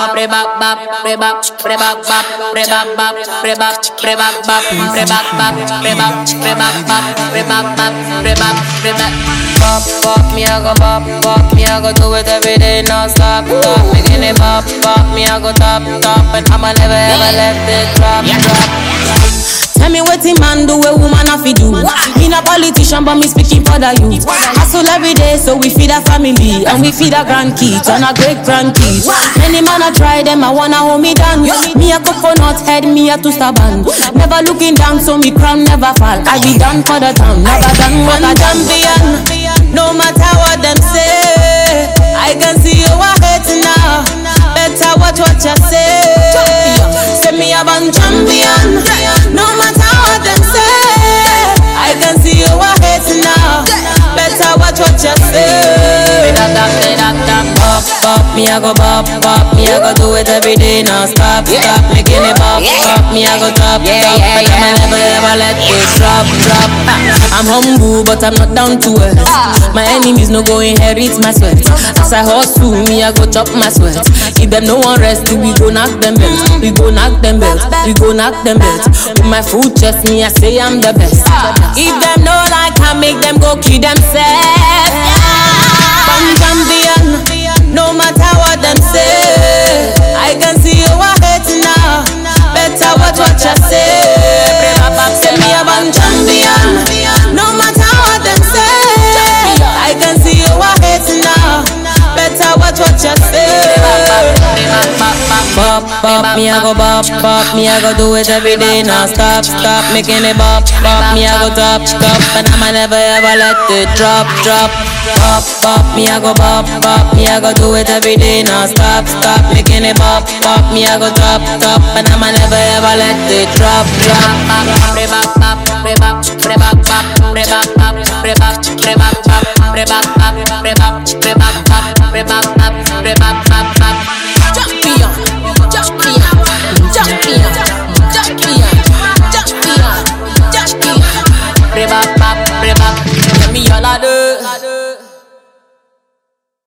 me I go bop, me I go do it every day, non stop, making it bop, me I go top, and I'ma never ever let it drop. Tell me what the man do, a woman have to do. Me not politician, but me speaking for the youth. Hustle every day, so we feed our family and we feed our grandkids and our great grandkids. Many man I try them, I wanna hold me down. Me a coconut head, me a two-star band. Never looking down, so me crown never fall. I be done for the town, never done what I champion. No matter what them say, I can see you are hating now. Better watch what you say. Say me a born champion. No matter what them say, I can see you are hating now. Better watch what you say. Bop, me I go bop, me I go do it every day, now stop, making it bop, me I go top, and I'ma never ever let it drop. I'm humble, but I'm not down to earth. My enemies no go inherit my sweat. As I hustle, me I go chop my sweat. If them no one rest, we go knock them belts. We go knock them belts. We go knock them belts. With my full chest, me I say I'm the best. If them no like, I make them go kill themselves. Born champion. No matter what them say, I can see you are hating now. Better watch what you say. Say me a born champion. No matter what them say, I can see you are hating now. Better watch what you say. Bop, me I go bop, me I go do it every day, now stop, making it bop, me I go top, and I'ma never ever let it drop. Bop, me I go bop, me I go do it every day, now stop, making it bop, me I go top, and I'ma never ever let it drop.